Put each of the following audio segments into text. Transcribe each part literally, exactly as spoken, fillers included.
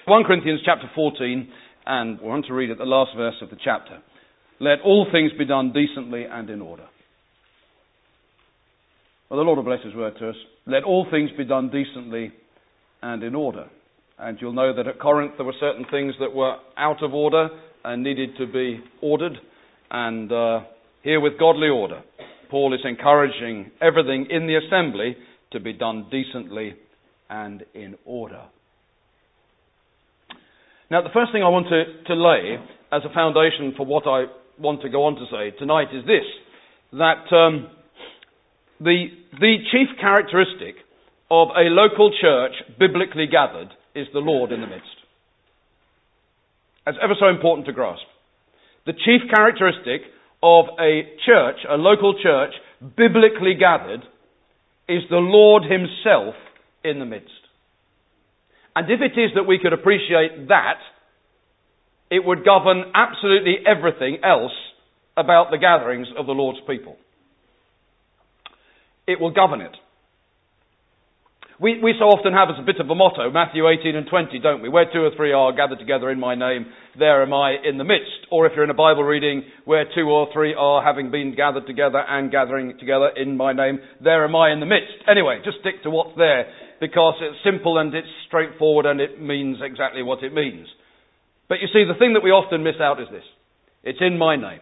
First Corinthians chapter fourteen, and we want to read at the last verse of the chapter. Let all things be done decently and in order. Well, the Lord will bless his word to us. Let all things be done decently and in order. And you'll know that at Corinth there were certain things that were out of order and needed to be ordered. And uh, here with godly order, Paul is encouraging everything in the assembly to be done decently and in order. Now, the first thing I want to, to lay as a foundation for what I want to go on to say tonight is this, that um, the, the chief characteristic of a local church biblically gathered is the Lord in the midst. That's ever so important to grasp. The chief characteristic of a church, a local church, biblically gathered, is the Lord himself in the midst. And if it is that we could appreciate that, it would govern absolutely everything else about the gatherings of the Lord's people. It will govern it. We, we so often have as a bit of a motto, Matthew eighteen and twenty, don't we? Where two or three are gathered together in my name, there am I in the midst. Or if you're in a Bible reading, where two or three are having been gathered together and gathering together in my name, there am I in the midst. Anyway, just stick to what's there, because it's simple and it's straightforward and it means exactly what it means. But you see, the thing that we often miss out is this. It's in my name.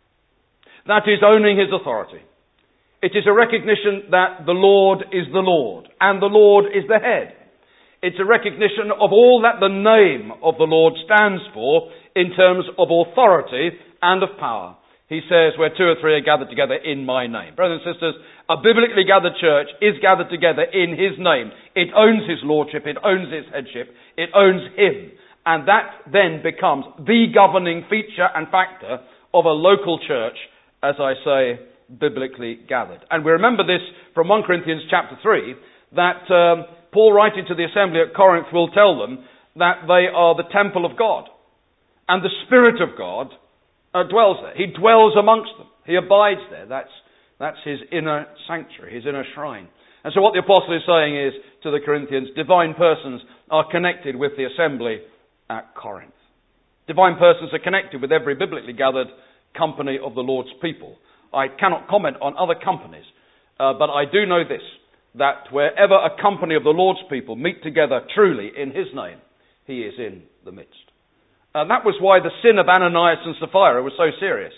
That is owning his authority. It is a recognition that the Lord is the Lord, and the Lord is the head. It's a recognition of all that the name of the Lord stands for in terms of authority and of power. He says, where two or three are gathered together in my name. Brothers and sisters, a biblically gathered church is gathered together in his name. It owns his lordship, it owns his headship, it owns him. And that then becomes the governing feature and factor of a local church, as I say, biblically gathered. And we remember this from First Corinthians chapter three, that um, Paul writing to the assembly at Corinth will tell them that they are the temple of God. And the Spirit of God uh, dwells there. He dwells amongst them. He abides there. That's, that's his inner sanctuary, his inner shrine. And so what the apostle is saying is to the Corinthians, divine persons are connected with the assembly at Corinth. Divine persons are connected with every biblically gathered company of the Lord's people. I cannot comment on other companies, uh, but I do know this, that wherever a company of the Lord's people meet together truly in his name, he is in the midst. And that was why the sin of Ananias and Sapphira was so serious.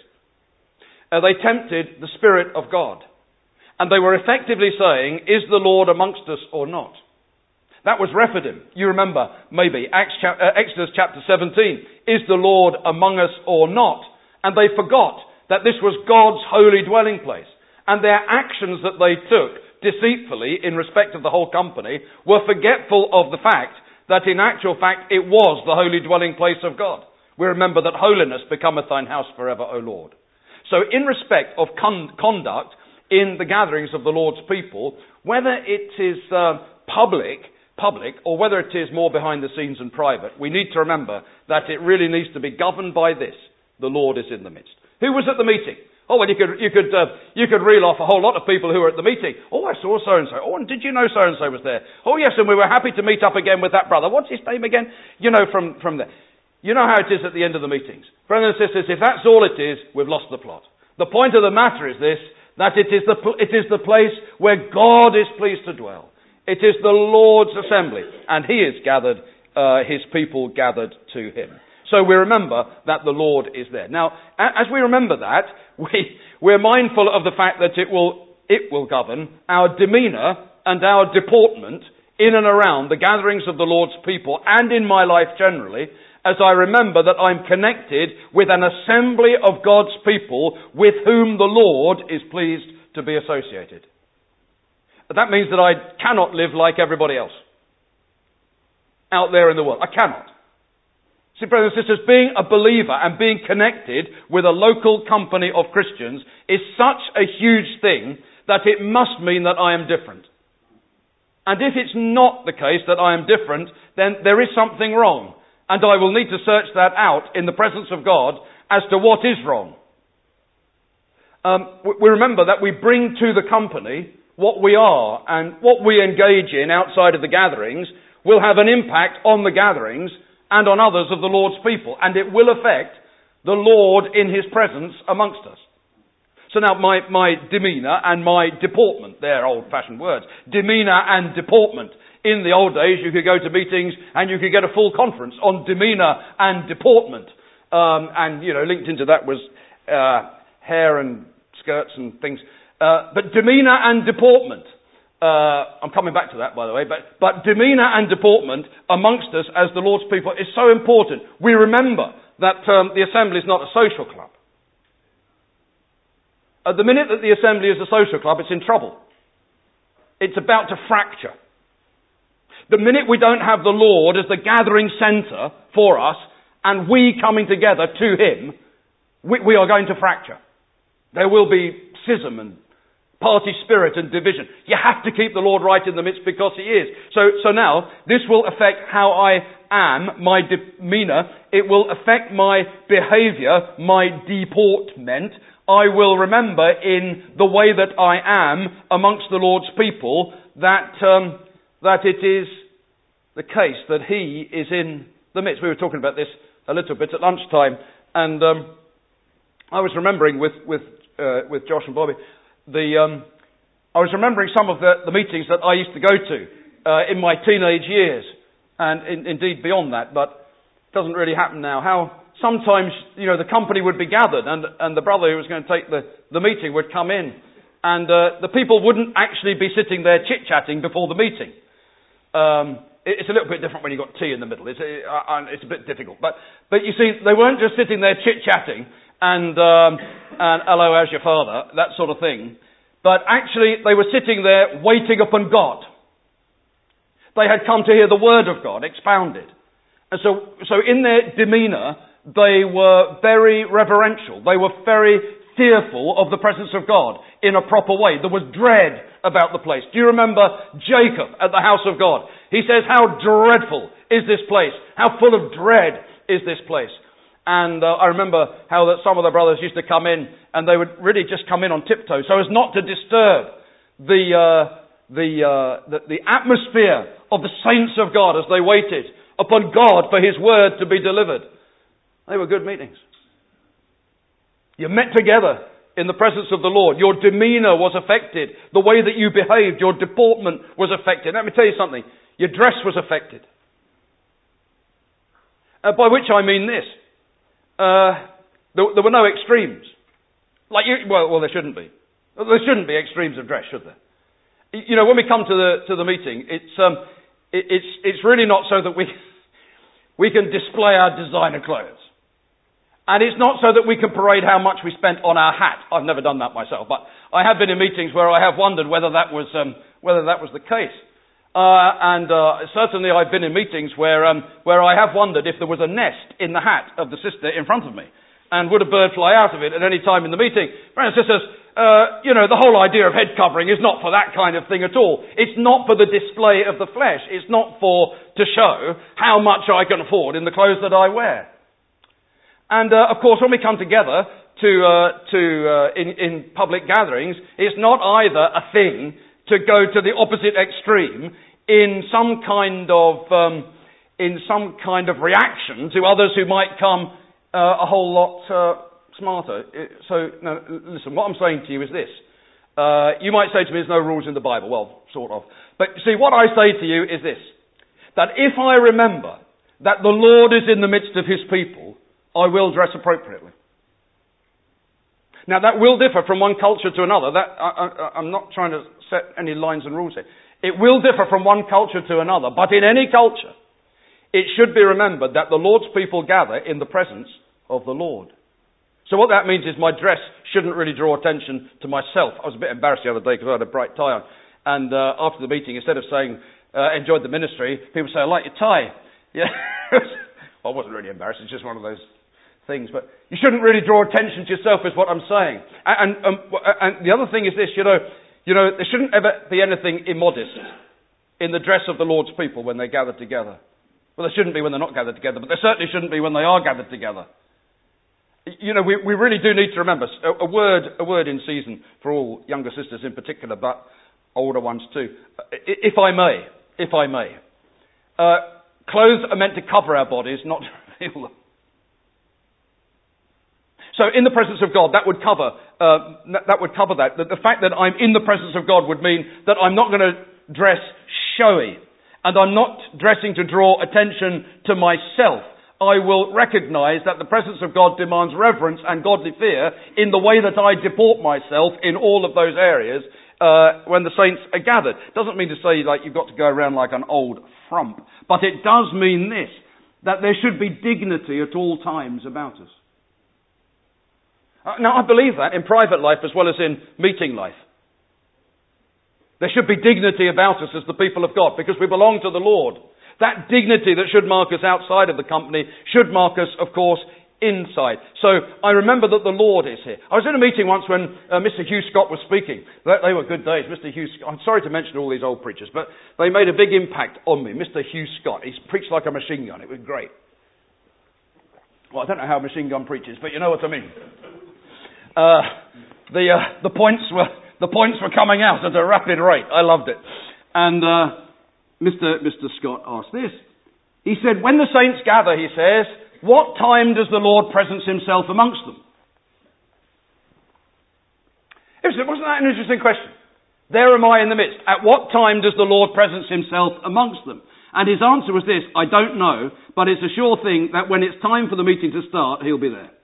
Uh, they tempted the Spirit of God, and they were effectively saying, is the Lord amongst us or not? That was Rephidim. You remember, maybe, Acts cha- uh, Exodus chapter seventeen, is the Lord among us or not? And they forgot that this was God's holy dwelling place. And their actions that they took deceitfully in respect of the whole company were forgetful of the fact that in actual fact it was the holy dwelling place of God. We remember that holiness becometh thine house forever, O Lord. So in respect of con- conduct in the gatherings of the Lord's people, whether it is uh, public, public or whether it is more behind the scenes and private, we need to remember that it really needs to be governed by this. The Lord is in the midst. Who was at the meeting? Oh, well, you could you could uh, you could reel off a whole lot of people who were at the meeting. Oh, I saw so and so. Oh, and did you know so and so was there? Oh, yes, and we were happy to meet up again with that brother. What's his name again? You know, from from there. You know how it is at the end of the meetings, brothers and sisters. If that's all it is, we've lost the plot. The point of the matter is this: that it is the it is the place where God is pleased to dwell. It is the Lord's assembly, and He is gathered. Uh, his people gathered to Him. So we remember that the Lord is there. Now, as we remember that, we, we're mindful of the fact that it will, it will govern our demeanour and our deportment in and around the gatherings of the Lord's people and in my life generally, as I remember that I'm connected with an assembly of God's people with whom the Lord is pleased to be associated. That means that I cannot live like everybody else out there in the world. I cannot. See, brothers and sisters, being a believer and being connected with a local company of Christians is such a huge thing that it must mean that I am different. And if it's not the case that I am different, then there is something wrong. And I will need to search that out in the presence of God as to what is wrong. Um, we remember that we bring to the company what we are, and what we engage in outside of the gatherings will have an impact on the gatherings and on others of the Lord's people, and it will affect the Lord in his presence amongst us. So now my, my demeanour and my deportment, they're old-fashioned words. Demeanour and deportment. In the old days, you could go to meetings and you could get a full conference on demeanour and deportment. Um, and, you know, linked into that was uh, hair and skirts and things. Uh, but demeanour and deportment. Uh, I'm coming back to that, by the way. But, but demeanour and deportment amongst us as the Lord's people is so important. We remember that um, the assembly is not a social club. At the minute that the assembly is a social club, it's in trouble. It's about to fracture. The minute we don't have the Lord as the gathering centre for us, and we coming together to him, we, we are going to fracture. There will be schism and party spirit and division. You have to keep the Lord right in the midst because he is. So, so now, this will affect how I am, my demeanour. It will affect my behaviour, my deportment. I will remember in the way that I am amongst the Lord's people that um, that it is the case that he is in the midst. We were talking about this a little bit at lunchtime, and um, I was remembering with with uh, with Josh and Bobby, the um, I was remembering some of the, the meetings that I used to go to uh, in my teenage years, and in, indeed beyond that, but it doesn't really happen now. How sometimes, you know, the company would be gathered and, and the brother who was going to take the, the meeting would come in and uh, the people wouldn't actually be sitting there chit-chatting before the meeting. Um, it, it's a little bit different when you've got tea in the middle. It's, it, uh, it's a bit difficult. But, but you see, they weren't just sitting there chit-chatting and, um, and hello, how's your father, that sort of thing. But actually, they were sitting there waiting upon God. They had come to hear the word of God expounded. And so, so in their demeanour, they were very reverential. They were very fearful of the presence of God in a proper way. There was dread about the place. Do you remember Jacob at the house of God? He says, how dreadful is this place? How full of dread is this place? And uh, I remember how that some of the brothers used to come in and they would really just come in on tiptoe so as not to disturb the, uh, the, uh, the, the atmosphere of the saints of God as they waited upon God for his word to be delivered. They were good meetings. You met together in the presence of the Lord. Your demeanour was affected. The way that you behaved, your deportment was affected. Let me tell you something. Your dress was affected. Uh, by which I mean this. Uh, there, there were no extremes. Like you, well, well, there shouldn't be. There shouldn't be extremes of dress, should there? You know, when we come to the to the meeting, it's um, it, it's it's really not so that we we can display our designer clothes. And it's not so that we can parade how much we spent on our hat. I've never done that myself, but I have been in meetings where I have wondered whether that was um, whether that was the case. Uh, and uh, certainly I've been in meetings where um, where I have wondered if there was a nest in the hat of the sister in front of me, and would a bird fly out of it at any time in the meeting? Brothers and sisters, uh, you know, the whole idea of head covering is not for that kind of thing at all. It's not for the display of the flesh. It's not for to show how much I can afford in the clothes that I wear. And uh, of course, when we come together to uh, to uh, in, in public gatherings, it's not either a thing to go to the opposite extreme in some kind of um, in some kind of reaction to others who might come uh, a whole lot uh, smarter. So, no, listen, what I'm saying to you is this: uh, you might say to me, "There's no rules in the Bible." Well, sort of. But see, what I say to you is this: that if I remember that the Lord is in the midst of his people, I will dress appropriately. Now that will differ from one culture to another. That I, I, I'm not trying to set any lines and rules here. It will differ from one culture to another. But in any culture, it should be remembered that the Lord's people gather in the presence of the Lord. So what that means is my dress shouldn't really draw attention to myself. I was a bit embarrassed the other day because I had a bright tie on. And uh, after the meeting, instead of saying, uh, enjoyed the ministry, people say, I like your tie. Yeah. Well, I wasn't really embarrassed. It's just one of those things, but you shouldn't really draw attention to yourself is what I'm saying. And, and, um, and the other thing is this, you know, you know, there shouldn't ever be anything immodest in the dress of the Lord's people when they gather together. Well, there shouldn't be when they're not gathered together, but there certainly shouldn't be when they are gathered together. You know, we, we really do need to remember a, a word, a word in season for all younger sisters in particular, but older ones too. If I may, if I may, uh, Clothes are meant to cover our bodies, not to reveal them. So in the presence of God, that would cover uh, that would cover that. That the fact that I'm in the presence of God would mean that I'm not going to dress showy, and I'm not dressing to draw attention to myself. I will recognize that the presence of God demands reverence and godly fear in the way that I deport myself in all of those areas uh, when the saints are gathered. Doesn't mean to say like you've got to go around like an old frump, but it does mean this, that there should be dignity at all times about us. Now, I believe that in private life as well as in meeting life. There should be dignity about us as the people of God because we belong to the Lord. That dignity that should mark us outside of the company should mark us, of course, inside. So I remember that the Lord is here. I was in a meeting once when uh, Mister Hugh Scott was speaking. They, they were good days. Mister Hugh Scott, I'm sorry to mention all these old preachers, but they made a big impact on me. Mister Hugh Scott, he's preached like a machine gun. It was great. Well, I don't know how a machine gun preaches, but you know what I mean. Uh, the uh, the points were the points were coming out at a rapid rate. I loved it. And uh, Mister Mister Scott asked this. He said, "When the saints gather," he says, "what time does the Lord presence himself amongst them?" Wasn't that an interesting question? There am I in the midst. At what time does the Lord presence himself amongst them? And his answer was this: I don't know, but it's a sure thing that when it's time for the meeting to start, he'll be there.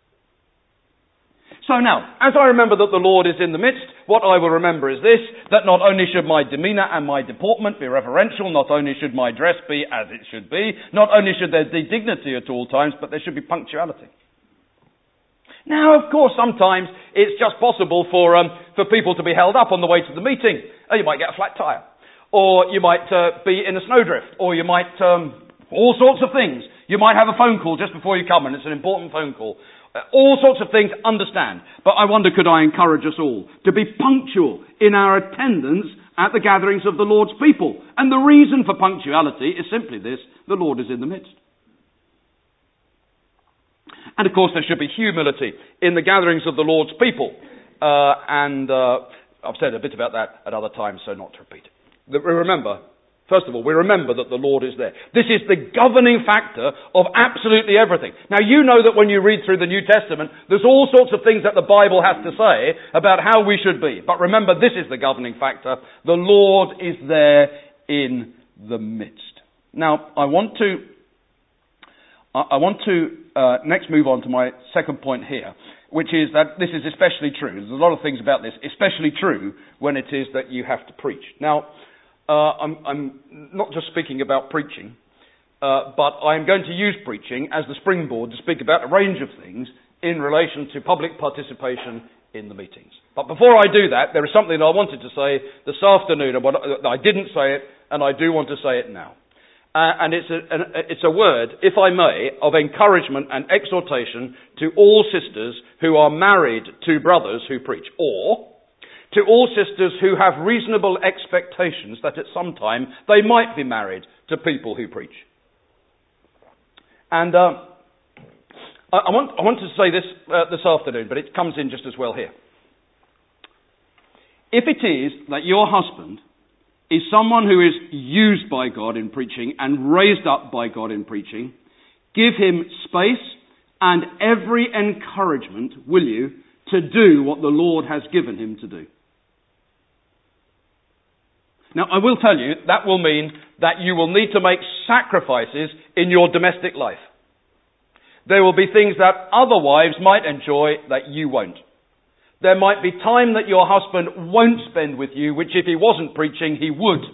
So now, as I remember that the Lord is in the midst, what I will remember is this, that not only should my demeanour and my deportment be reverential, not only should my dress be as it should be, not only should there be dignity at all times, but there should be punctuality. Now, of course, sometimes it's just possible for um, for people to be held up on the way to the meeting. Oh, you might get a flat tyre, or you might uh, be in a snowdrift, or you might, um, all sorts of things. You might have a phone call just before you come, and it's an important phone call. All sorts of things, understand. But I wonder, could I encourage us all to be punctual in our attendance at the gatherings of the Lord's people? And the reason for punctuality is simply this: the Lord is in the midst. And of course, there should be humility in the gatherings of the Lord's people. Uh, and uh, I've said a bit about that at other times, so not to repeat it. Remember, first of all, we remember that the Lord is there. This is the governing factor of absolutely everything. Now, you know that when you read through the New Testament, there's all sorts of things that the Bible has to say about how we should be. But remember, this is the governing factor. The Lord is there in the midst. Now, I want to, I want to uh, next move on to my second point here, which is that this is especially true. There's a lot of things about this, especially true when it is that you have to preach. Now, Uh, I'm, I'm not just speaking about preaching, uh, but I'm going to use preaching as the springboard to speak about a range of things in relation to public participation in the meetings. But before I do that, there is something that I wanted to say this afternoon. I didn't say it, and I do want to say it now. Uh, and it's a, an, it's a word, if I may, of encouragement and exhortation to all sisters who are married to brothers who preach, or to all sisters who have reasonable expectations that at some time they might be married to people who preach. And uh, I, I, want, I want to say this uh, this afternoon, but it comes in just as well here. If it is that your husband is someone who is used by God in preaching and raised up by God in preaching, give him space and every encouragement, will you, to do what the Lord has given him to do. Now, I will tell you, that will mean that you will need to make sacrifices in your domestic life. There will be things that other wives might enjoy that you won't. There might be time that your husband won't spend with you, which if he wasn't preaching, he would.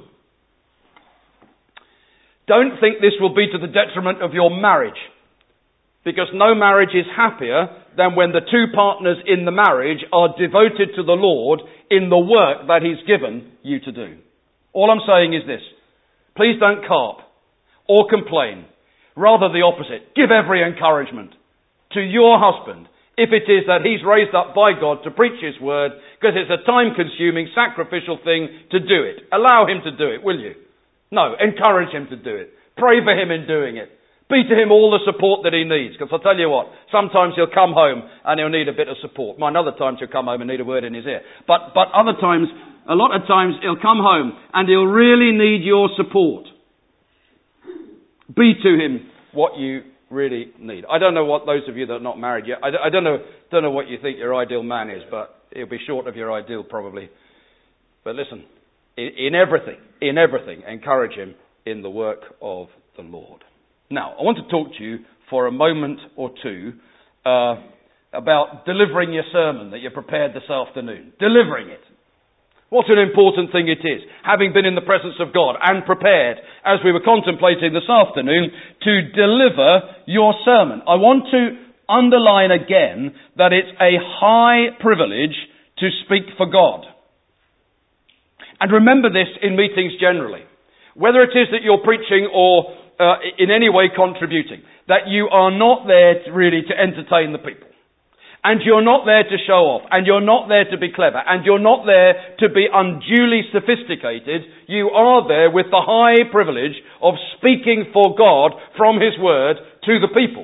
Don't think this will be to the detriment of your marriage, because no marriage is happier than when the two partners in the marriage are devoted to the Lord in the work that he's given you to do. All I'm saying is this: please don't carp or complain. Rather the opposite. Give every encouragement to your husband if it is that he's raised up by God to preach his word, because it's a time-consuming, sacrificial thing to do it. Allow him to do it, will you? No, encourage him to do it. Pray for him in doing it. Be to him all the support that he needs. Because I'll tell you what, sometimes he'll come home and he'll need a bit of support. Mind, other times he'll come home and need a word in his ear. But, but other times, a lot of times he'll come home and he'll really need your support. Be to him what you really need. I don't know what those of you that are not married yet, I, I don't know don't know what you think your ideal man is, but he'll be short of your ideal probably. But listen, in, in everything, in everything, encourage him in the work of the Lord. Now, I want to talk to you for a moment or two uh, about delivering your sermon that you prepared this afternoon. Delivering it. What an important thing it is, having been in the presence of God and prepared, as we were contemplating this afternoon, to deliver your sermon. I want to underline again that it's a high privilege to speak for God. And remember this in meetings generally. Whether it is that you're preaching or uh, in any way contributing, that you are not there to really to entertain the people. And you're not there to show off, and you're not there to be clever, and you're not there to be unduly sophisticated. You are there with the high privilege of speaking for God from His Word to the people.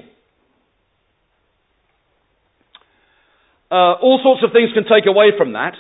Uh, all sorts of things can take away from that.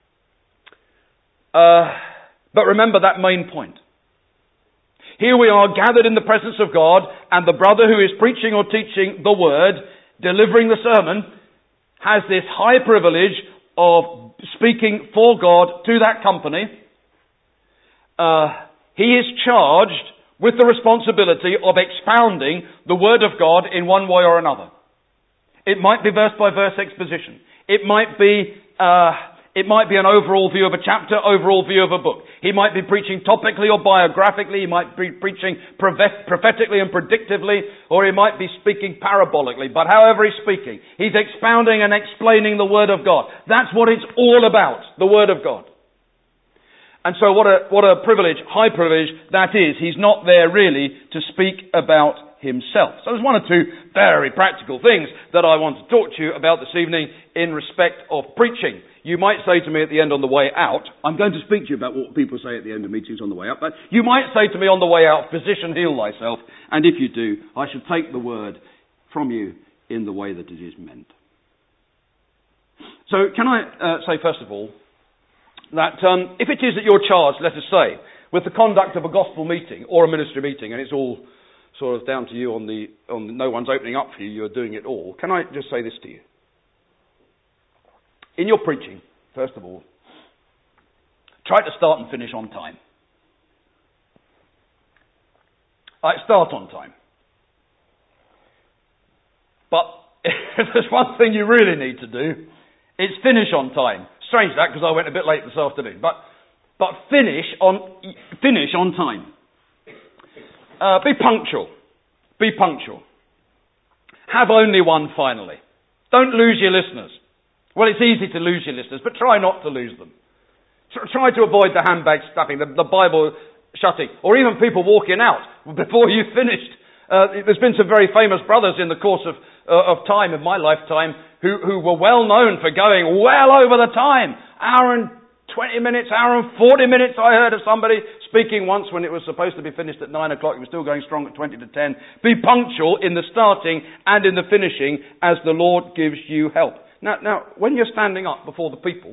Uh, but remember that main point. Here we are gathered in the presence of God, and the brother who is preaching or teaching the Word, delivering the sermon, has this high privilege of speaking for God to that company. Uh, he is charged with the responsibility of expounding the Word of God in one way or another. It might be verse by verse exposition. It might be uh, it might be an overall view of a chapter, overall view of a book. He might be preaching topically or biographically. He might be preaching prophetically and predictively, or he might be speaking parabolically. But however he's speaking, he's expounding and explaining the Word of God. That's what it's all about, the Word of God. And so what a, what a privilege, high privilege that is. He's not there really to speak about himself. So there's one or two very practical things that I want to talk to you about this evening in respect of preaching. You might say to me at the end on the way out, I'm going to speak to you about what people say at the end of meetings on the way up, but you might say to me on the way out, physician, heal thyself, and if you do, I should take the word from you in the way that it is meant. So can I uh, say first of all, that um, if it is that you're charged, let us say, with the conduct of a gospel meeting or a ministry meeting, and it's all sort of down to you on the, on the no one's opening up for you, you're doing it all, can I just say this to you? In your preaching, first of all, try to start and finish on time. Right, start on time. But if there's one thing you really need to do, it's finish on time. Strange that, because I went a bit late this afternoon. But but finish on finish on time. Uh, be punctual. Be punctual. Have only one finally. Don't lose your listeners. Well, it's easy to lose your listeners, but try not to lose them. Try to avoid the handbag stuffing, the, the Bible shutting, or even people walking out before you've finished. Uh, there's been some very famous brothers in the course of, uh, of time, of my lifetime, who, who were well known for going well over the time. Hour and twenty minutes, hour and forty minutes. I heard of somebody speaking once when it was supposed to be finished at nine o'clock. It was still going strong at twenty to ten. Be punctual in the starting and in the finishing as the Lord gives you help. Now, now, when you're standing up before the people,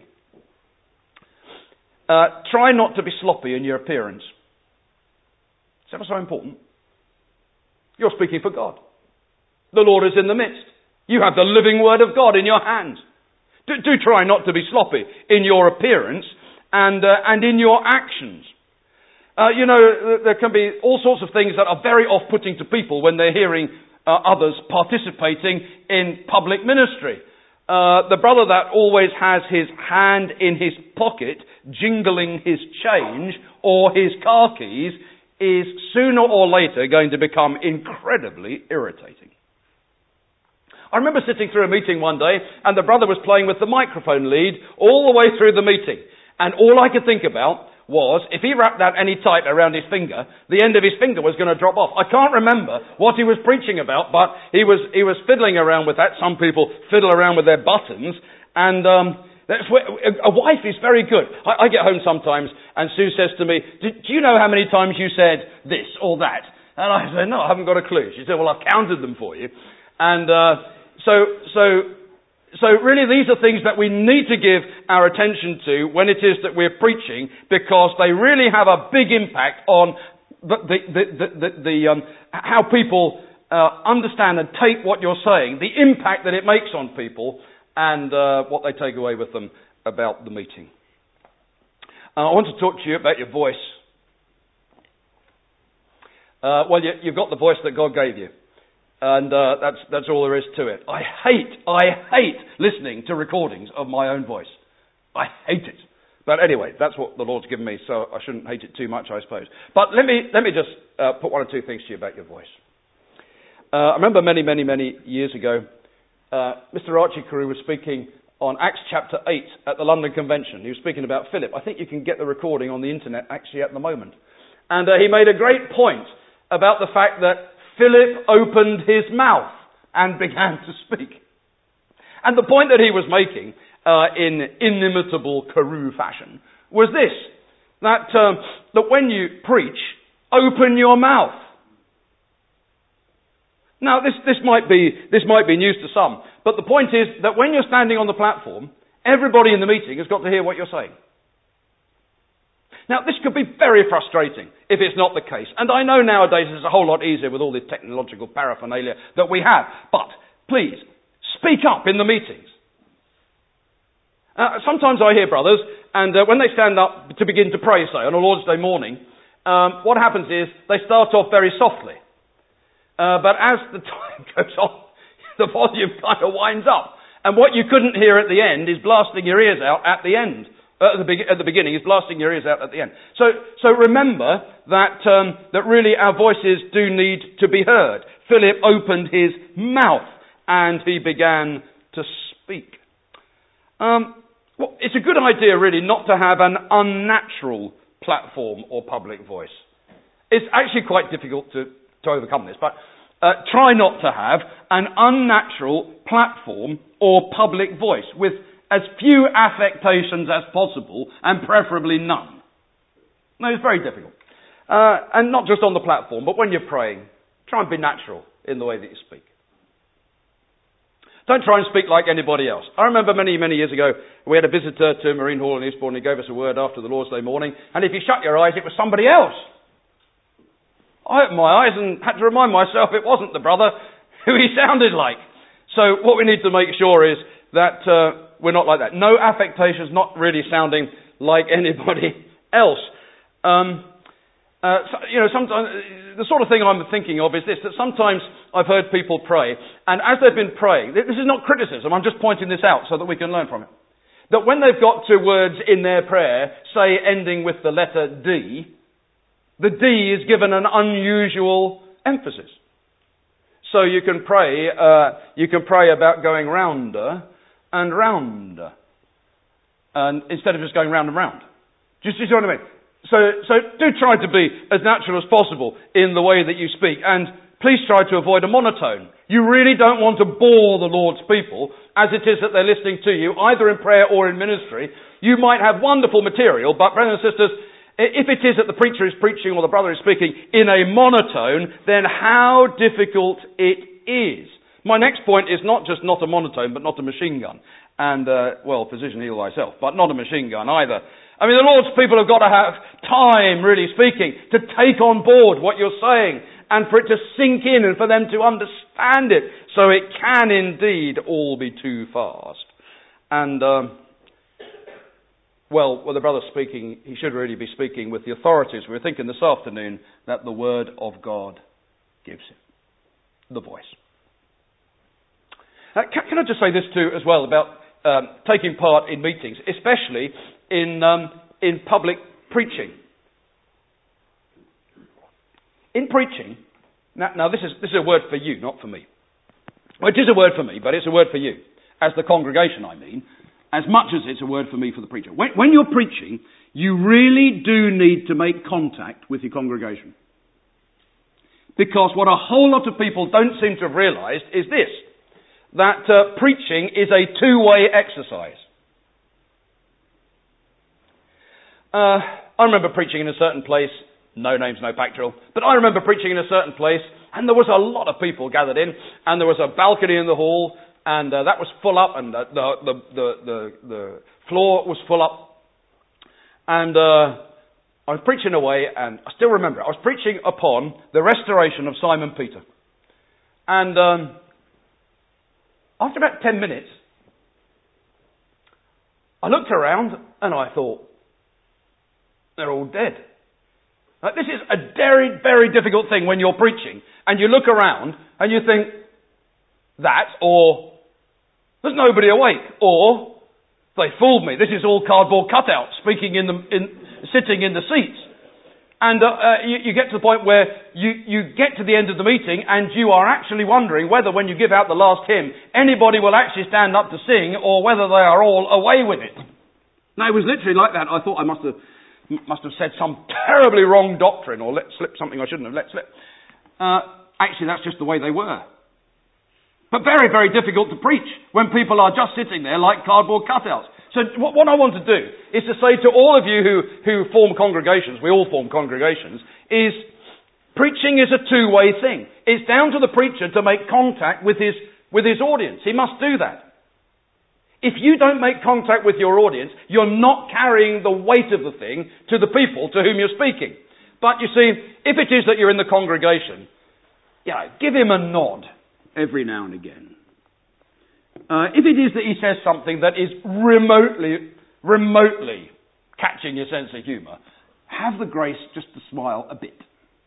uh, try not to be sloppy in your appearance. It's ever so important. You're speaking for God. The Lord is in the midst. You have the living Word of God in your hands. Do, do try not to be sloppy in your appearance and uh, and in your actions. Uh, you know, there can be all sorts of things that are very off-putting to people when they're hearing uh, others participating in public ministry. Uh, the brother that always has his hand in his pocket, jingling his change or his car keys, is sooner or later going to become incredibly irritating. I remember sitting through a meeting one day, and the brother was playing with the microphone lead all the way through the meeting. And all I could think about was, if he wrapped that any tighter around his finger, the end of his finger was going to drop off. I can't remember what he was preaching about, but he was he was fiddling around with that. Some people fiddle around with their buttons, and um, that's where, a wife is very good. I, I get home sometimes, and Sue says to me, do, do you know how many times you said this or that? And I say, no, I haven't got a clue. She said, well, I've counted them for you. And uh, so so... So really these are things that we need to give our attention to when it is that we're preaching, because they really have a big impact on the, the, the, the, the, the um, how people uh, understand and take what you're saying, the impact that it makes on people, and uh, what they take away with them about the meeting. Uh, I want to talk to you about your voice. Uh, well, you, you've got the voice that God gave you. And uh, that's that's all there is to it. I hate, I hate listening to recordings of my own voice. I hate it. But anyway, that's what the Lord's given me, so I shouldn't hate it too much, I suppose. But let me let me just uh, put one or two things to you about your voice. Uh, I remember many, many, many years ago, uh, Mister Archie Carew was speaking on Acts chapter eight at the London Convention. He was speaking about Philip. I think you can get the recording on the internet actually at the moment. And uh, he made a great point about the fact that Philip opened his mouth and began to speak. And the point that he was making uh, in inimitable Carew fashion was this, that, um, that when you preach, open your mouth. Now, this, this, might be, this might be news to some, but the point is that when you're standing on the platform, everybody in the meeting has got to hear what you're saying. Now, this could be very frustrating if it's not the case. And I know nowadays it's a whole lot easier with all this technological paraphernalia that we have. But please, speak up in the meetings. Uh, sometimes I hear brothers, and uh, when they stand up to begin to pray, say, on a Lord's Day morning, um, what happens is they start off very softly. Uh, but as the time goes on, the volume kind of winds up. And what you couldn't hear at the end is blasting your ears out at the end. At the, be- at the beginning, is blasting your ears out at the end. So, so remember that um, that really our voices do need to be heard. Philip opened his mouth and he began to speak. Um, well, it's a good idea, really, not to have an unnatural platform or public voice. It's actually quite difficult to, to overcome this, but uh, try not to have an unnatural platform or public voice with as few affectations as possible, and preferably none. No, it's very difficult. Uh, and not just on the platform, but when you're praying, try and be natural in the way that you speak. Don't try and speak like anybody else. I remember many, many years ago, we had a visitor to Marine Hall in Eastbourne, and he gave us a word after the Lord's Day morning, and if you shut your eyes, it was somebody else. I opened my eyes and had to remind myself it wasn't the brother who he sounded like. So what we need to make sure is that uh, we're not like that. No affectations, not really sounding like anybody else. Um, uh, so, you know, sometimes the sort of thing I'm thinking of is this: that sometimes I've heard people pray, and as they've been praying, this is not criticism. I'm just pointing this out so that we can learn from it. That when they've got to words in their prayer, say ending with the letter D, the D is given an unusual emphasis. So you can pray, uh, you can pray about going rounder and rounder, and instead of just going round and round. Do you see what I mean? So, so do try to be as natural as possible in the way that you speak, and please try to avoid a monotone. You really don't want to bore the Lord's people, as it is that they're listening to you, either in prayer or in ministry. You might have wonderful material, but brothers and sisters, if it is that the preacher is preaching or the brother is speaking in a monotone, then how difficult it is. My next point is not just not a monotone, but not a machine gun. And, uh, well, physician heal thyself, but not a machine gun either. I mean, the Lord's people have got to have time, really speaking, to take on board what you're saying and for it to sink in and for them to understand it. So it can indeed all be too fast. And, um, well, with the brother speaking, he should really be speaking with the authorities. We were thinking this afternoon that the Word of God gives him the voice. Uh, can, can I just say this too as well about um, taking part in meetings, especially in um, in public preaching. In preaching, now, now this is this is a word for you, not for me. Well, it is a word for me, but it's a word for you, as the congregation, I mean, as much as it's a word for me for the preacher. When, when you're preaching, you really do need to make contact with your congregation. Because what a whole lot of people don't seem to have realised is this, that uh, preaching is a two-way exercise. Uh, I remember preaching in a certain place, no names, no pactoral, but I remember preaching in a certain place, and there was a lot of people gathered in, and there was a balcony in the hall, and uh, that was full up, and uh, the, the, the, the, the floor was full up, and uh, I was preaching away, and I still remember it. I was preaching upon the restoration of Simon Peter. And um, after about ten minutes, I looked around and I thought, they're all dead. Like, this is a very, very difficult thing when you're preaching and you look around and you think, that, or there's nobody awake, or they fooled me. This is all cardboard cutouts speaking in the, in, sitting in the seats. And uh, uh, you, you get to the point where you, you get to the end of the meeting and you are actually wondering whether when you give out the last hymn, anybody will actually stand up to sing or whether they are all away with it. Now, it was literally like that. I thought I must have must have said some terribly wrong doctrine or let slip something I shouldn't have let slip. Uh, actually, that's just the way they were. But very, very difficult to preach when people are just sitting there like cardboard cutouts. So what, what I want to do is to say to all of you who, who form congregations, we all form congregations, is preaching is a two-way thing. It's down to the preacher to make contact with his, with his audience. He must do that. If you don't make contact with your audience, you're not carrying the weight of the thing to the people to whom you're speaking. But you see, if it is that you're in the congregation, you know, give him a nod every now and again. Uh, if it is that he says something that is remotely, remotely catching your sense of humour, have the grace just to smile a bit.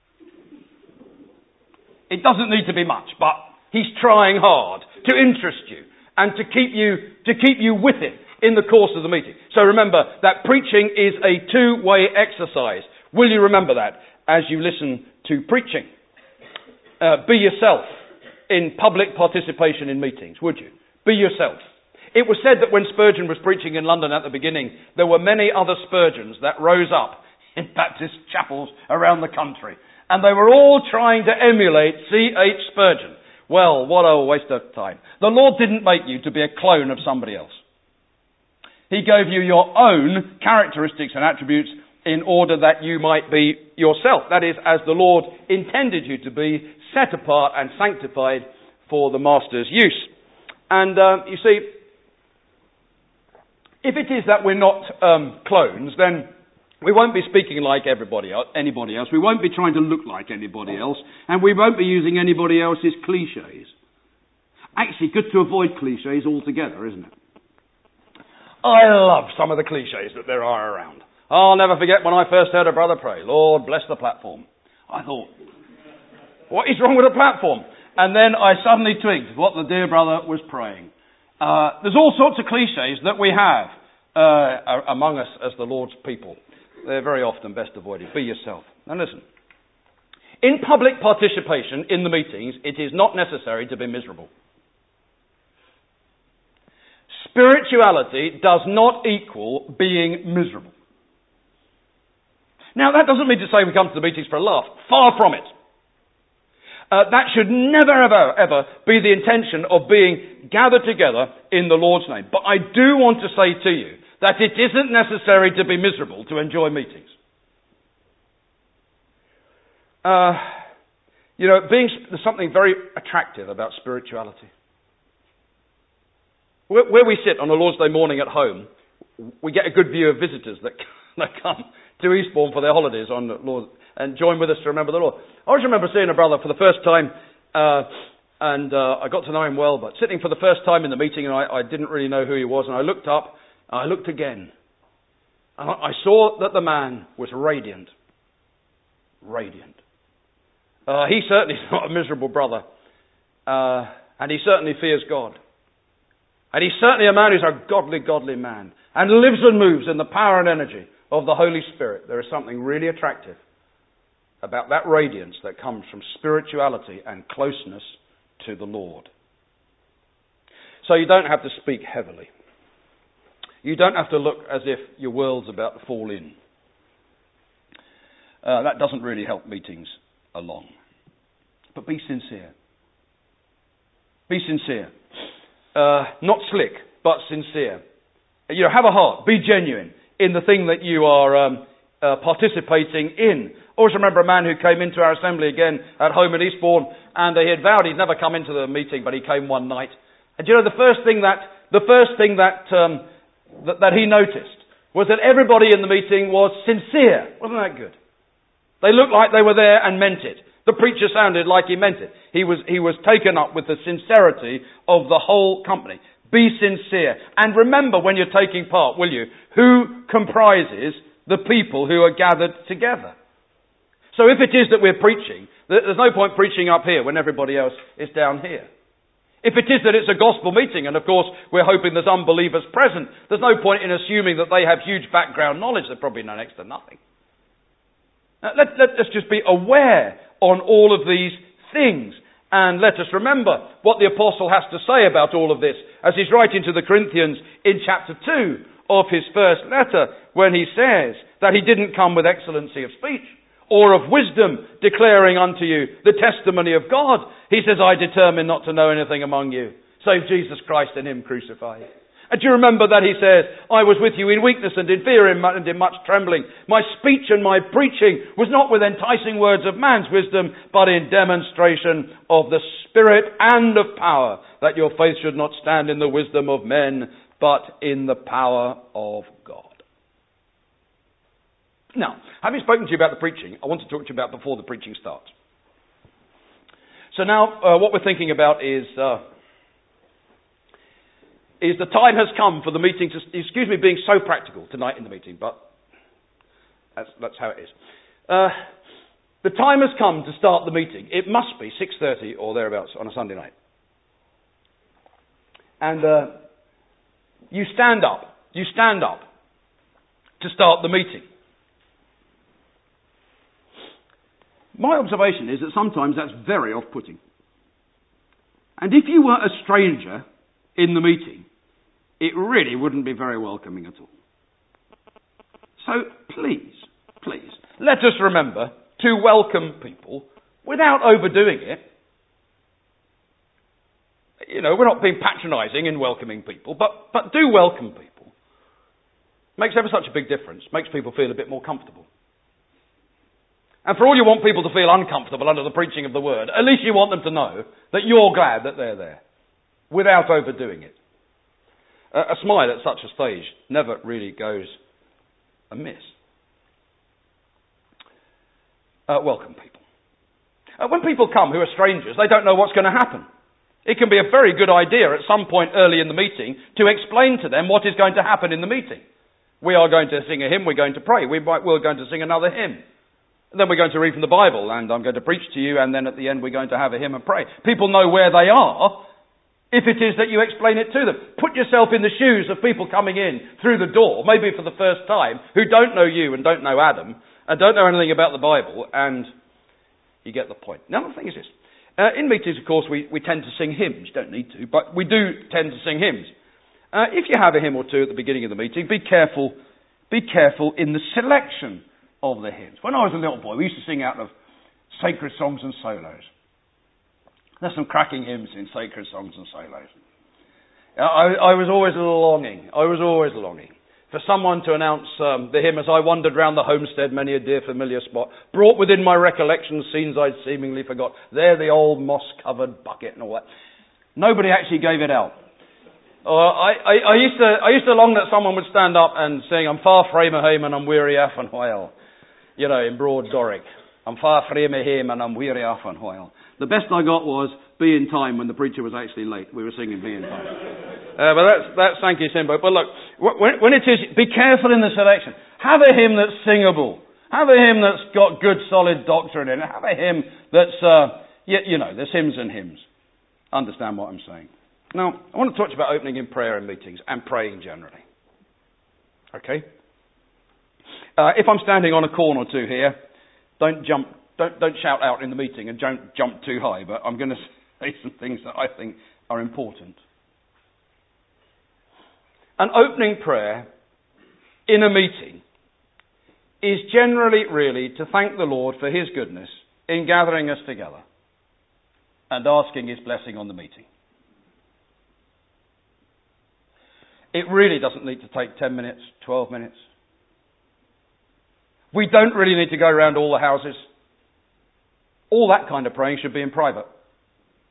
It doesn't need to be much, but he's trying hard to interest you and to keep you, to keep you with him in the course of the meeting. So remember that preaching is a two-way exercise. Will you remember that as you listen to preaching? Uh, be yourself in public participation in meetings, would you? Be yourself. It was said that when Spurgeon was preaching in London at the beginning, there were many other Spurgeons that rose up in Baptist chapels around the country. And they were all trying to emulate C H Spurgeon. Well, what a waste of time. The Lord didn't make you to be a clone of somebody else. He gave you your own characteristics and attributes in order that you might be yourself. That is, as the Lord intended you to be, set apart and sanctified for the Master's use. And uh, you see, if it is that we're not um, clones, then we won't be speaking like everybody else, anybody else. We won't be trying to look like anybody else. And we won't be using anybody else's cliches. Actually, good to avoid cliches altogether, isn't it? I love some of the cliches that there are around. I'll never forget when I first heard a brother pray, Lord, bless the platform. I thought, what is wrong with the platform? And then I suddenly twigged what the dear brother was praying. Uh, there's all sorts of cliches that we have uh, among us as the Lord's people. They're very often best avoided. Be yourself. Now listen. In public participation in the meetings, it is not necessary to be miserable. Spirituality does not equal being miserable. Now, that doesn't mean to say we come to the meetings for a laugh. Far from it. Uh, that should never, ever, ever be the intention of being gathered together in the Lord's name. But I do want to say to you that it isn't necessary to be miserable to enjoy meetings. Uh, you know, being, there's something very attractive about spirituality. Where, where we sit on a Lord's Day morning at home, we get a good view of visitors that, that come to Eastbourne for their holidays on the Lord and join with us to remember the Lord. I always remember seeing a brother for the first time, uh, and uh, I got to know him well, but sitting for the first time in the meeting, and I, I didn't really know who he was, and I looked up, and I looked again, and I, I saw that the man was radiant. Radiant. Uh, he certainly is not a miserable brother, uh, and he certainly fears God. And he's certainly a man who's a godly, godly man, and lives and moves in the power and energy of the Holy Spirit. There is something really attractive about that radiance that comes from spirituality and closeness to the Lord. So you don't have to speak heavily. You don't have to look as if your world's about to fall in. Uh, that doesn't really help meetings along. But be sincere. Be sincere. Uh, not slick, but sincere. You know, have a heart. Be genuine in the thing that you are um, uh, participating in. I always remember a man who came into our assembly again at home in Eastbourne, and he had vowed he'd never come into the meeting, but he came one night. And you know, the first thing that the first thing that um, that, that he noticed was that everybody in the meeting was sincere. Wasn't that good? They looked like they were there and meant it. The preacher sounded like he meant it. He was, he was taken up with the sincerity of the whole company. Be sincere. And remember when you're taking part, will you, who comprises the people who are gathered together. So if it is that we're preaching, there's no point preaching up here when everybody else is down here. If it is that it's a gospel meeting, and of course we're hoping there's unbelievers present, there's no point in assuming that they have huge background knowledge. They probably know next to nothing. Now, let, let us just be aware on all of these things. And let us remember what the apostle has to say about all of this as he's writing to the Corinthians in chapter two of his first letter, when he says that he didn't come with excellency of speech or of wisdom, declaring unto you the testimony of God. He says, I determined not to know anything among you save Jesus Christ and him crucified. And do you remember that he says, I was with you in weakness and in fear and in much trembling. My speech and my preaching was not with enticing words of man's wisdom, but in demonstration of the Spirit and of power, that your faith should not stand in the wisdom of men, but in the power of God. Now, having spoken to you about the preaching, I want to talk to you about before the preaching starts. So now, uh, what we're thinking about is... Uh, is the time has come for the meeting to, excuse me being so practical tonight in the meeting, but that's, that's how it is. Uh, the time has come to start the meeting. It must be six thirty or thereabouts on a Sunday night. And uh, you stand up, you stand up to start the meeting. My observation is that sometimes that's very off-putting. And if you were a stranger in the meeting, it really wouldn't be very welcoming at all. So please, please, let us remember to welcome people without overdoing it. You know, we're not being patronising in welcoming people, but, but do welcome people. Makes ever such a big difference. Makes people feel a bit more comfortable. And for all you want people to feel uncomfortable under the preaching of the word, at least you want them to know that you're glad that they're there, without overdoing it. Uh, a smile at such a stage never really goes amiss. Uh, welcome people. Uh, when people come who are strangers, they don't know what's going to happen. It can be a very good idea at some point early in the meeting to explain to them what is going to happen in the meeting. We are going to sing a hymn, we're going to pray, we might, we're going to sing another hymn. And then we're going to read from the Bible, and I'm going to preach to you, and then at the end we're going to have a hymn and pray. People know where they are if it is that you explain it to them. Put yourself in the shoes of people coming in through the door, maybe for the first time, who don't know you and don't know Adam, and don't know anything about the Bible, and you get the point. Now, the thing is this. Uh, in meetings, of course, we, we tend to sing hymns. You don't need to, but we do tend to sing hymns. Uh, if you have a hymn or two at the beginning of the meeting, be careful, be careful in the selection of the hymns. When I was a little boy, we used to sing out of sacred songs and solos. There's some cracking hymns in sacred songs and solos. I, I was always longing, I was always longing for someone to announce um, the hymn as I wandered round the homestead, many a dear familiar spot, brought within my recollection scenes I'd seemingly forgot. There the old moss-covered bucket and all that. Nobody actually gave it out. Uh, I, I, I used to I used to long that someone would stand up and sing, I'm far frae my hame and I'm weary af and while. You know, in broad Doric. I'm far frae my hame and I'm weary af and while. The best I got was Be in Time when the preacher was actually late. We were singing Be in Time. uh, but that's, that's Sankey Simbo. But look, when, when it is, be careful in the selection. Have a hymn that's singable. Have a hymn that's got good solid doctrine in it. Have a hymn that's, uh, you, you know, there's hymns and hymns. Understand what I'm saying. Now, I want to talk about opening in prayer in meetings and praying generally. Okay? Uh, if I'm standing on a corner or two here, don't jump Don't, don't shout out in the meeting and don't jump too high, but I'm going to say some things that I think are important. An opening prayer in a meeting is generally really to thank the Lord for his goodness in gathering us together and asking his blessing on the meeting. It really doesn't need to take ten minutes, twelve minutes. We don't really need to go around all the houses. All that kind of praying should be in private.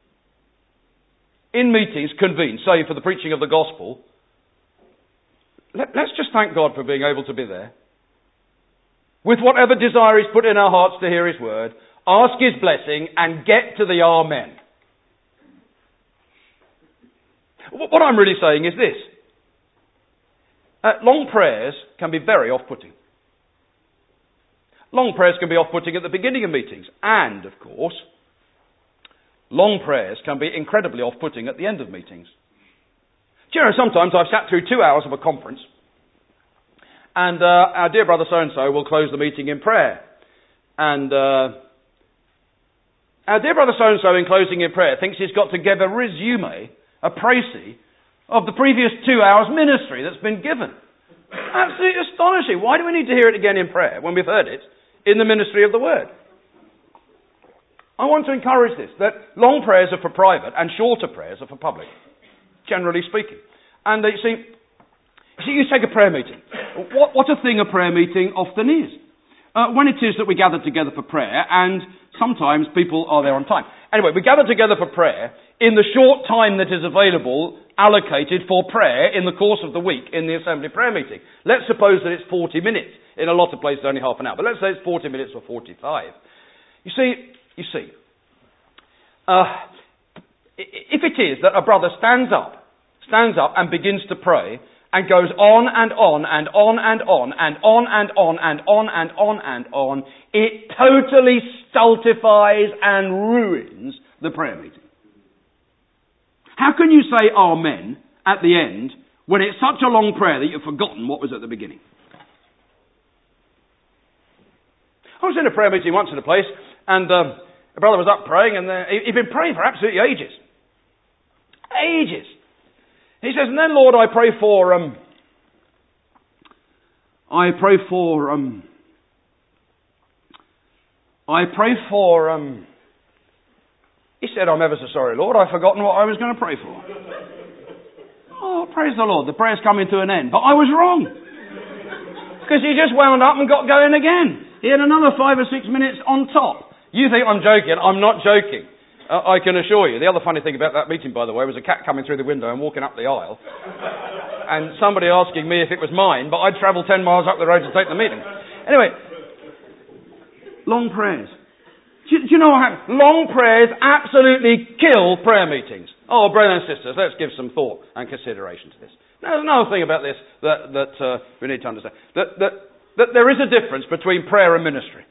In meetings convened, say for the preaching of the gospel, let, let's just thank God for being able to be there. With whatever desire He's put in our hearts to hear His word, ask His blessing and get to the Amen. What I'm really saying is this. Uh, long prayers can be very off-putting. Long prayers can be off-putting at the beginning of meetings. And, of course, long prayers can be incredibly off-putting at the end of meetings. Do you know, sometimes I've sat through two hours of a conference and uh, our dear brother so-and-so will close the meeting in prayer. And uh, our dear brother so-and-so in closing in prayer thinks he's got to give a resume, a précis, of the previous two hours ministry that's been given. Absolutely astonishing. Why do we need to hear it again in prayer when we've heard it in the ministry of the word? I want to encourage this, that long prayers are for private and shorter prayers are for public, generally speaking. And uh, you see, you see, you take a prayer meeting. What, what a thing a prayer meeting often is. Uh, when it is that we gather together for prayer, and sometimes people are there on time. Anyway, we gather together for prayer in the short time that is available, allocated for prayer in the course of the week in the assembly prayer meeting. Let's suppose that it's forty minutes. In a lot of places only half an hour, but let's say it's forty minutes or forty-five. You see, you see, uh, if it is that a brother stands up, stands up and begins to pray, and goes on and on and on and on and on and on and on and on and on, it totally stultifies and ruins the prayer meeting. How can you say Amen at the end when it's such a long prayer that you've forgotten what was at the beginning? I was in a prayer meeting once in a place, and um, a brother was up praying, and uh, he'd been praying for absolutely ages. Ages. He says, and then, Lord, I pray for, um, I pray for, um, I pray for, um, he said, I'm ever so sorry, Lord, I've forgotten what I was going to pray for. Oh, praise the Lord, the prayer's coming to an end. But I was wrong. Because he just wound up and got going again. He had another five or six minutes on top. You think I'm joking? I'm not joking. Uh, I can assure you. The other funny thing about that meeting, by the way, was a cat coming through the window and walking up the aisle. And somebody asking me if it was mine, but I'd travel ten miles up the road to take the meeting. Anyway, long prayers. Do you, do you know what happens? Long prayers absolutely kill prayer meetings. Oh, brothers and sisters, let's give some thought and consideration to this. Now, there's another thing about this that, that uh, we need to understand. That, that, that there is a difference between prayer and ministry.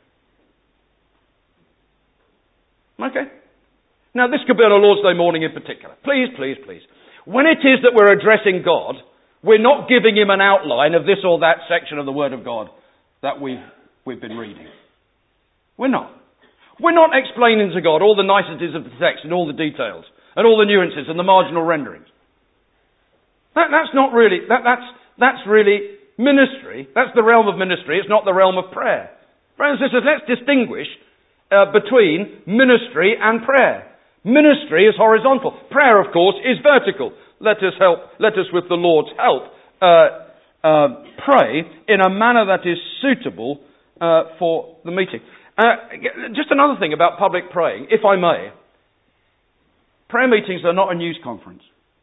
Okay? Now, this could be on a Lord's Day morning in particular. Please, please, please. When it is that we're addressing God, we're not giving Him an outline of this or that section of the Word of God that we've, we've been reading. We're not. We're not explaining to God all the niceties of the text and all the details and all the nuances and the marginal renderings. That, that's not really, that, that's, that's really ministry. That's the realm of ministry. It's not the realm of prayer. Brothers and sisters, let's distinguish uh, between ministry and prayer. Ministry is horizontal. Prayer, of course, is vertical. Let us help, let us with the Lord's help, uh, uh, pray in a manner that is suitable uh, for the meeting. Uh, just another thing about public praying, if I may. Prayer meetings are not a news conference.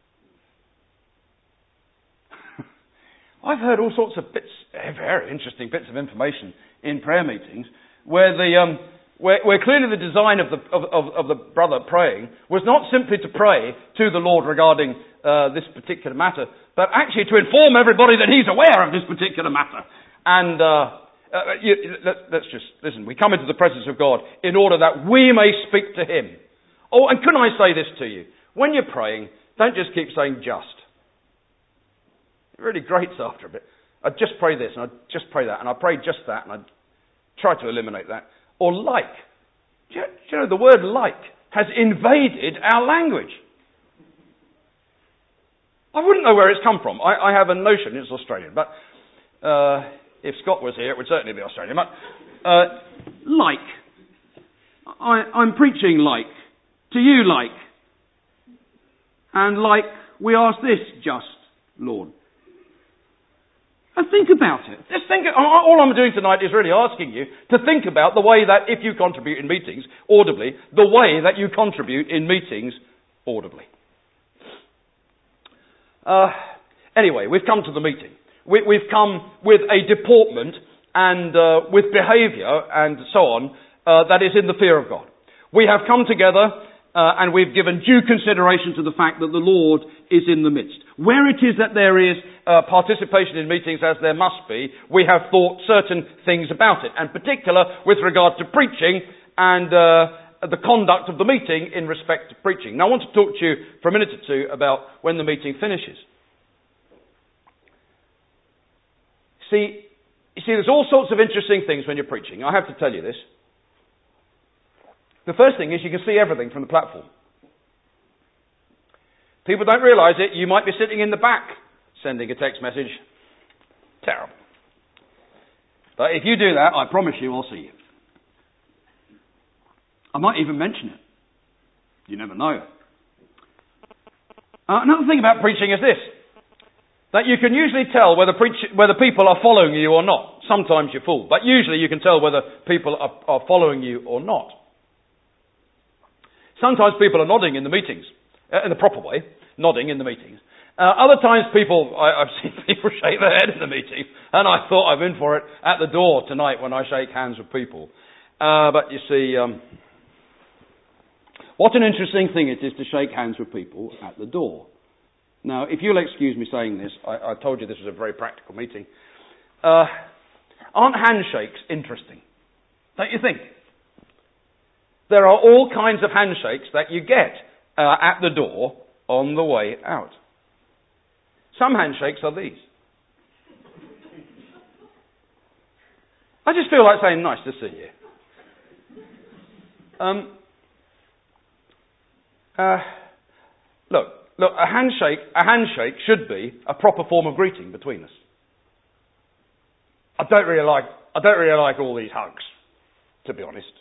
I've heard all sorts of bits, very interesting bits of information in prayer meetings where the um, where, where clearly the design of the of, of, of the brother praying was not simply to pray to the Lord regarding uh, this particular matter, but actually to inform everybody that He's aware of this particular matter. And uh, uh, you, let, let's just listen. We come into the presence of God in order that we may speak to Him. Oh, and can I say this to you? When you're praying, don't just keep saying just. It really grates after a bit. I just pray this, and I just pray that, and I pray just that, and I try to eliminate that. Or like. Do you, do you know, the word like has invaded our language. I wouldn't know where it's come from. I, I have a notion it's Australian, but uh, if Scott was here, it would certainly be Australian. But uh, like. I, I'm preaching like. To you like. And like, we ask this just, Lord. And think about it. Just think. All I'm doing tonight is really asking you to think about the way that if you contribute in meetings audibly, the way that you contribute in meetings audibly. Uh, anyway, we've come to the meeting. We, we've come with a deportment and uh, with behaviour and so on uh, that is in the fear of God. We have come together uh, and we've given due consideration to the fact that the Lord is in the midst. Where it is that there is uh, participation in meetings, as there must be, we have thought certain things about it, and particular with regard to preaching and uh, the conduct of the meeting in respect to preaching. Now I want to talk to you for a minute or two about when the meeting finishes. See, you see, there's all sorts of interesting things when you're preaching. I have to tell you this. The first thing is you can see everything from the platform. People don't realise it. You might be sitting in the back sending a text message. Terrible. But if you do that, I promise you I'll see you. I might even mention it. You never know. Uh, another thing about preaching is this. That you can usually tell whether, preach- whether people are following you or not. Sometimes you're fooled. But usually you can tell whether people are, are following you or not. Sometimes people are nodding in the meetings. Uh, in the proper way. Nodding in the meetings. Uh, other times people, I, I've seen people shake their head in the meeting. And I thought I'm in for it at the door tonight when I shake hands with people. Uh, but you see... Um, What an interesting thing it is to shake hands with people at the door. Now, if you'll excuse me saying this, I, I told you this was a very practical meeting. Uh, aren't handshakes interesting? Don't you think? There are all kinds of handshakes that you get uh, at the door on the way out. Some handshakes are these. I just feel like saying, nice to see you. Um... Uh, look, look. A handshake, a handshake should be a proper form of greeting between us. I don't really like, I don't really like all these hugs, to be honest.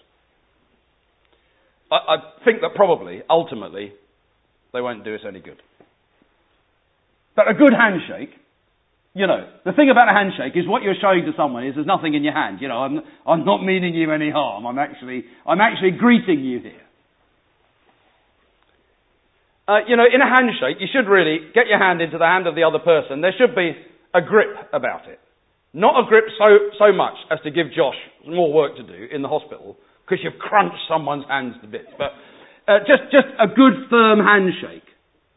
I, I think that probably, ultimately, they won't do us any good. But a good handshake, you know, the thing about a handshake is what you're showing to someone is there's nothing in your hand. You know, I'm, I'm not meaning you any harm. I'm actually, I'm actually greeting you here. Uh, you know, in a handshake, you should really get your hand into the hand of the other person. There should be a grip about it. Not a grip so so much as to give Josh more work to do in the hospital because you've crunched someone's hands to bits. But uh, just, just a good, firm handshake.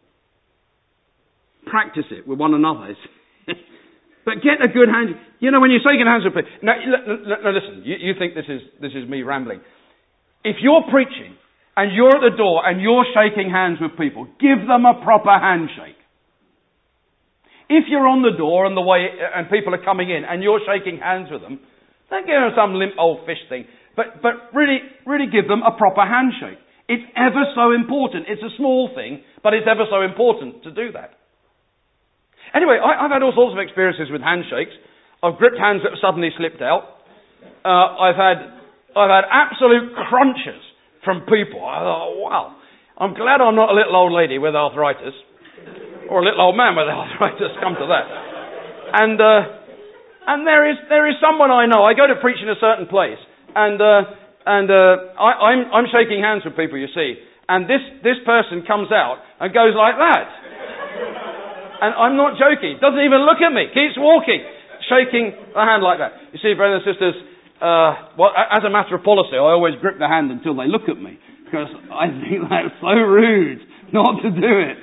Practice it with one another. But get a good hand. You know, when you're shaking hands with people... Now, now listen, you, you think this is this is me rambling. If you're preaching... and you're at the door and you're shaking hands with people, give them a proper handshake. If you're on the door and the way and people are coming in and you're shaking hands with them, don't give them some limp old fish thing, but but really really give them a proper handshake. It's ever so important. It's a small thing, but it's ever so important to do that. Anyway, I, I've had all sorts of experiences with handshakes. I've gripped hands that have suddenly slipped out. Uh, I've had I've had absolute crunches from people. I thought, wow, I'm glad I'm not a little old lady with arthritis, or a little old man with arthritis, come to that. And uh, and there is there is someone I know. I go to preach in a certain place, and uh, and uh, I, I'm I'm shaking hands with people, you see, and this this person comes out and goes like that, and I'm not joking. Doesn't even look at me. Keeps walking, shaking the hand like that. You see, brothers and sisters. Uh, well, as a matter of policy, I always grip the hand until they look at me, because I think that's so rude not to do it.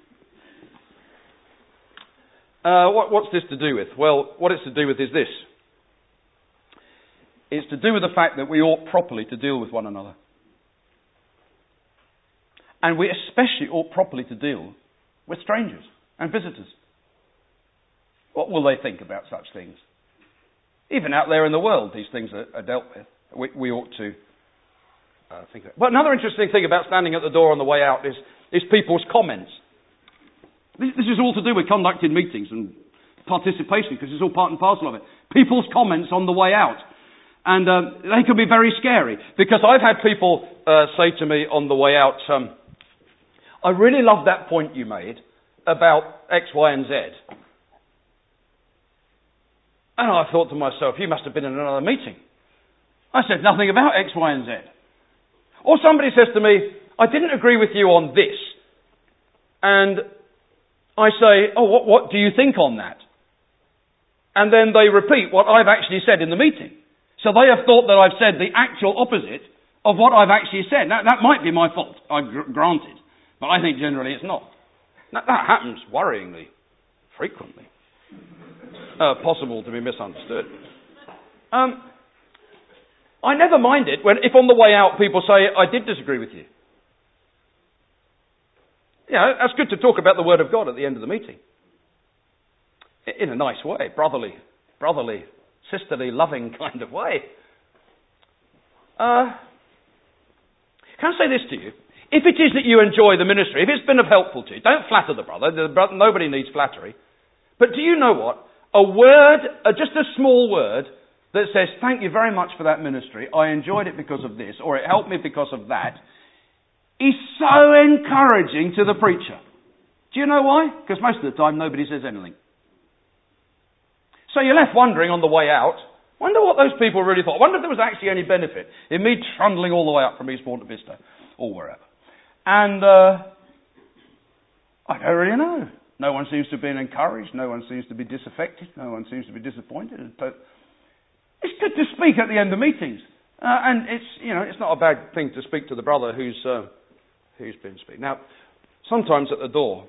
Uh, what, what's this to do with? Well, what it's to do with is this. It's to do with the fact that we ought properly to deal with one another. And we especially ought properly to deal with strangers and visitors. What will they think about such things? Even out there in the world, these things are, are dealt with. We, we ought to uh, think of it. But another interesting thing about standing at the door on the way out is, is people's comments. This, this is all to do with conducting meetings and participation, because it's all part and parcel of it. People's comments on the way out. And um, they can be very scary, because I've had people uh, say to me on the way out, um, I really love that point you made about X, Y, and Z. And I thought to myself, you must have been in another meeting. I said nothing about X, Y, and Z. Or somebody says to me, I didn't agree with you on this. And I say, oh, what, what do you think on that? and then they repeat what I've actually said in the meeting. So they have thought that I've said the actual opposite of what I've actually said. Now, that might be my fault, I gr- granted, but I think generally it's not. That, that happens worryingly frequently. Uh, possible to be misunderstood. Um, I never mind it when, if on the way out people say, I did disagree with you. Yeah, that's good to talk about the Word of God at the end of the meeting. In a nice way, brotherly, brotherly, sisterly, loving kind of way. Uh, can I say this to you? If it is that you enjoy the ministry, if it's been of helpful to you, don't flatter the brother. The brother nobody needs flattery. But do you know what? A word, uh, just a small word, that says, thank you very much for that ministry, I enjoyed it because of this, or it helped me because of that, is so encouraging to the preacher. Do you know why? Because most of the time nobody says anything. So you're left wondering on the way out, wonder what those people really thought. Wonder if there was actually any benefit in me trundling all the way up from Eastbourne to Bicester, or wherever. And uh, I don't really know. No one seems to have been encouraged. No one seems to be disaffected. No one seems to be disappointed. But it's good to speak at the end of meetings. Uh, and it's, you know, it's not a bad thing to speak to the brother who's, uh, who's been speaking. Now, sometimes at the door,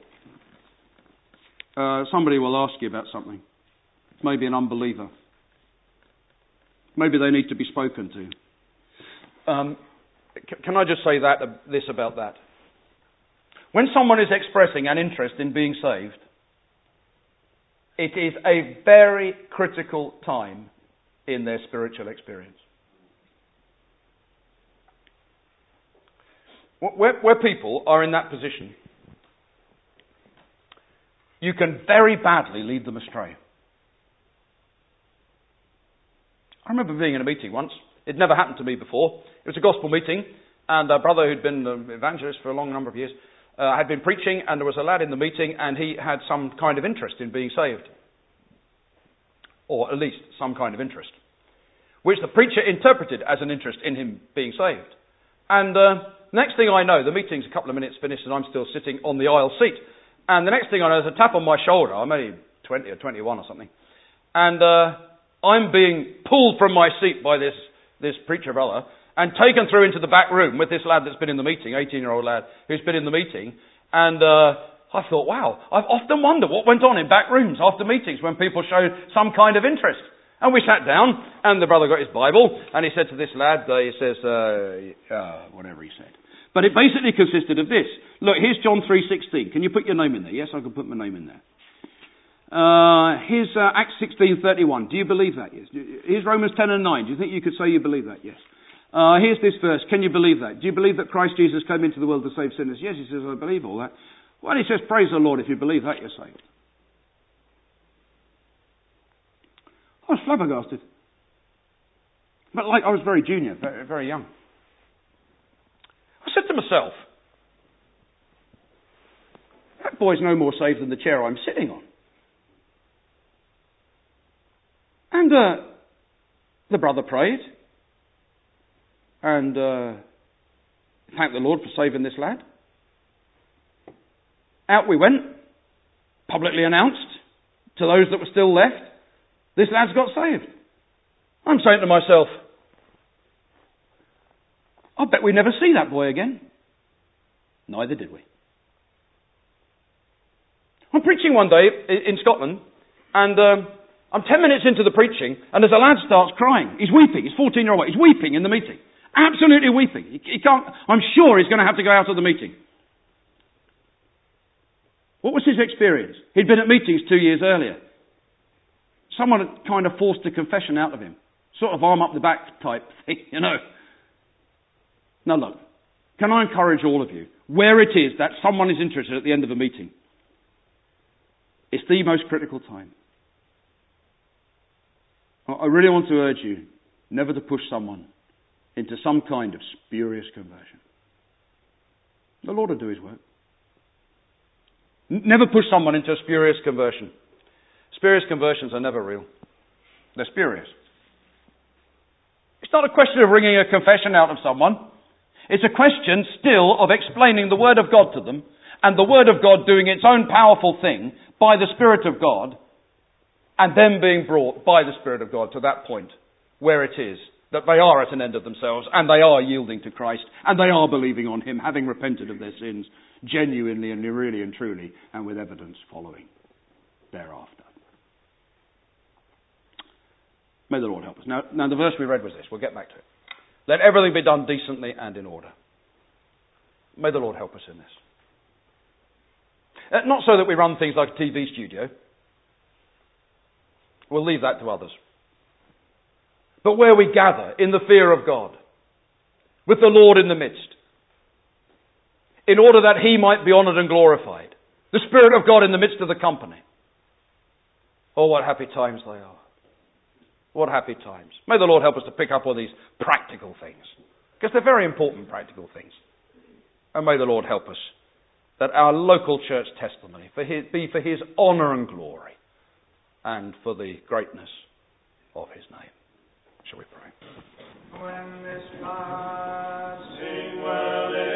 uh, somebody will ask you about something. Maybe an unbeliever. Maybe they need to be spoken to. Um, c- can I just say that uh, this about that? When someone is expressing an interest in being saved, it is a very critical time in their spiritual experience. Where, where people are in that position, you can very badly lead them astray. I remember being in a meeting once. It never happened to me before. It was a gospel meeting, and a brother who'd been an evangelist for a long number of years uh, had been preaching, and there was a lad in the meeting, and he had some kind of interest in being saved. Or at least some kind of interest. Which the preacher interpreted as an interest in him being saved. And uh, next thing I know, the meeting's a couple of minutes finished, and I'm still sitting on the aisle seat. And the next thing I know, there's a tap on my shoulder. I'm only twenty or twenty-one or something. And uh, I'm being pulled from my seat by this, this preacher brother and taken through into the back room with this lad that's been in the meeting, eighteen-year-old lad who's been in the meeting. And uh, I thought, wow, I've often wondered what went on in back rooms after meetings when people showed some kind of interest. And we sat down, and the brother got his Bible, and he said to this lad, uh, he says, uh, uh, whatever he said. But it basically consisted of this. Look, here's John three sixteen. Can you put your name in there? Yes, I can put my name in there. Uh, here's uh, Acts sixteen thirty-one. Do you believe that? Yes. Here's Romans ten and nine. Do you think you could say you believe that? Yes. Uh, here's this verse. Can you believe that? Do you believe that Christ Jesus came into the world to save sinners? Yes, he says, I believe all that. Well, he says, praise the Lord. If you believe that, you're saved. I was flabbergasted. But like, I was very junior, very, very young. I said to myself, that boy's no more saved than the chair I'm sitting on. And uh, the brother prayed and uh, thanked the Lord for saving this lad. Out we went, publicly announced to those that were still left, this lad's got saved. I'm saying to myself, I bet we never see that boy again. Neither did we. I'm preaching one day in Scotland, and um, I'm ten minutes into the preaching, and as a lad starts crying, he's weeping, he's fourteen-year-old, he's weeping in the meeting. Absolutely weeping. He, he can't, I'm sure he's going to have to go out of the meeting. What was his experience? He'd been at meetings two years earlier. Someone had kind of forced a confession out of him. Sort of arm up the back type thing, you know. Now look, can I encourage all of you, where it is that someone is interested at the end of a meeting, it's the most critical time. I really want to urge you never to push someone into some kind of spurious conversion. The Lord will do his work. Never push someone into a spurious conversion. Spurious conversions are never real. They're spurious. It's not a question of wringing a confession out of someone. It's a question still of explaining the Word of God to them, and the Word of God doing its own powerful thing by the Spirit of God, and them being brought by the Spirit of God to that point where it is that they are at an end of themselves, and they are yielding to Christ, and they are believing on him, having repented of their sins, genuinely and really and truly, and with evidence following thereafter. May the Lord help us. Now, now the verse we read was this. We'll get back to it. Let everything be done decently and in order. May the Lord help us in this. Uh, not so that we run things like a T V studio. We'll leave that to others. But where we gather in the fear of God, with the Lord in the midst, in order that he might be honoured and glorified. The Spirit of God in the midst of the company. Oh, what happy times they are. What happy times. May the Lord help us to pick up all these practical things. Because they're very important practical things. And may the Lord help us that our local church testimony for his, be for his honour and glory and for the greatness of his name. Shall we pray? When this passing world is